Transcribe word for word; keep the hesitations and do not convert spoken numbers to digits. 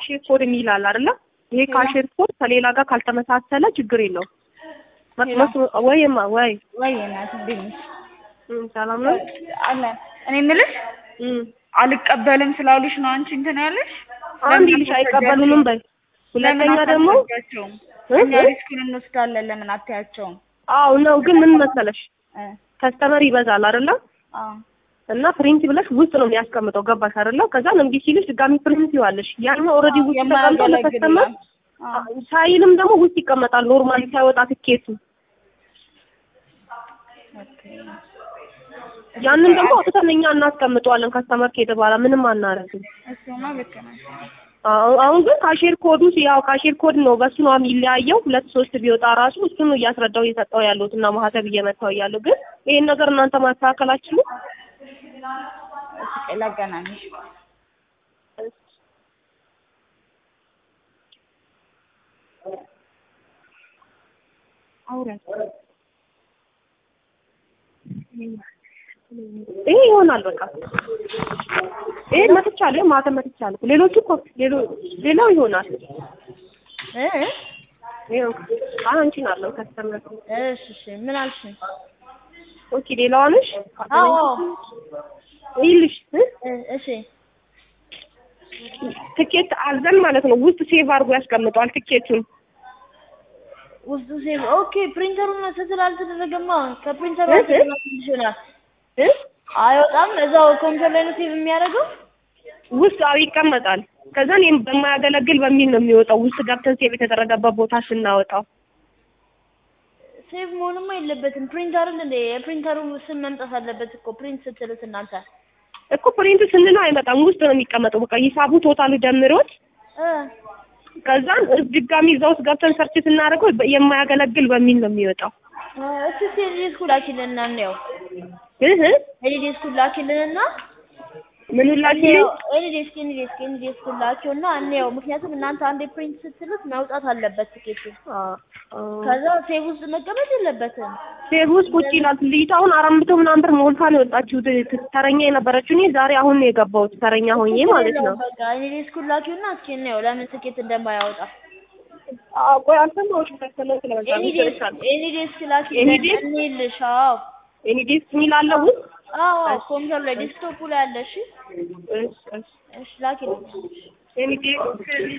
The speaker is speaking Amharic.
ካሼር ኮድ የሚላል አይደለ? ይሄ ካሼር ኮድ ከሌላ ጋር ካልተመሳሰለ ችግር የለውም። መስመስ ወይማ ወይ ወይ እናት እንዴት ነሽ? እም ሰላም ነው አለ እኔ የምልሽ እም አልቀበልም ስላሉሽ ነው አንቺ እንትን ያለሽ? አንድ ልጅ አይቀበሉንም በይ። ሁለተኛ ደግሞ እኛ ሪስኩን እንወስዳለን ለምን አታያቸውም? አው ነው ግን ምን መሰለሽ ከስተመር ይበዛል አይደለ? አዎ እና ፕሪንት ብለሽ ውስጥ ነው የሚያስቀምጠው ገባሽ አይደለ? ከዛ ለምቢ ሲልሽ ድጋሚ ፕሪንት ይዋለሽ ያን ኦሬዲ ውስጥ ተቀምጦ ለከስተመር ሳይልም ደግሞ ውስጥ ይቀመጣል ኖርማሊ ሳይወጣ ትኬቱ ያንን ደግሞ አውጥተን እኛ እናስቀምጠዋለን ከስተመር ከሄደ በኋላ ምንም አናረግም። እሱማ ልክ ነሽ። አሁን ግን ካሼር ኮዱ ያው ካሼር ኮድ ነው በሱ ነው የሚለያየው ሁለት ሶስት ቢወጣ ራሱ እሱ ነው እያስረዳው እየሰጠው ያለውት እና ማህተብ እየመታው ያለው ግን ይሄን ነገር እናንተ ማስተካከላችሁ እሺ ለገናንሽ አውራ ይሄ ይሆናል በቃ ይሄ መጥቻለሁ ማታ መጥቻለሁ ሌሎቹ እኮ ሌላው ይሆናል እ ይሄው አንቺ ናለው ከስተመር እሺ እሺ ምን አልሽ? ኦኬ ሌላው ነሽ? አዎ ይልሽ እሺ ትኬት አዘን ማለት ነው ውስጥ ሴቭ አድርጎ ያስቀምጣል ትኬቱን ውስጥ ሴቭ ኦኬ ፕሪንተሩን ስላልተደረገማ ከፕሪንተሩ ይችላል እ አይወጣም እዛው ኮምፒውተር ላይ ነው ሴቭ የሚያደርገው ውስጥ አው ይቀመጣል ከዛ እኔም በማያገለግል በሚል ነው የሚወጣው ውስጥ ገብተን ሴቭ የተደረገበት ቦታ ስናወጣው ሴቭ መሆንም የለበትም ፕሪንተር እንደ የፕሪንተሩ ስም መምጣት አለበት እኮ ፕሪንት ስትሉት እናንተ እኮ ፕሪንት ስንለው አይመጣም ውስጥ ነው የሚቀመጠው በቃ ሂሳቡ ቶታል ደምሮት እ ከዛን ድጋሚ እዛው ውስጥ ገብተን ሰርች ስናደርገው የማያገለግል በሚል ነው የሚወጣው እሺ ሴሪየስ ኩላኪልና ነው እህ ሴሪየስ ኩላኪልና ምን ላኪልኝ ኤኒዴስ ኤኒዴስ ኤኒዴስ ኩላኪውና አንየው ምክንያቱም እናንተ አንዴ ፕሪንት ስትሉት መውጣት አለበት ትኬቱ ከዛ ሴቭ ውስጥ መቀመጥ የለበትም ሴቭ ውስጥ ቁጭ ይላል ልጅታውን አራት መቶ ምናምን ብር ሞልታ ነው የወጣችው ተረኛ የነበረችው እኔ ዛሬ አሁን ነው የገባሁት ተረኛ ሆኜ ማለት ነው በቃ ኤኒዴስ ኩላኪውና እስኪ ነው ለምን ትኬት እንደማያወጣ አዎ ቆይ አልሰማሁሽም ተሰለኝ ስለበዛ ኤኒዴስ ኤኒዴስ ኩላኪ እንደሚልሽ አዎ ኤኒዴስ ሚላለው አዎ ኮምፒውተር ላይ ዲስክቶፕ ላይ አለ እሺ እሺ ላኪ ኤኒዴስ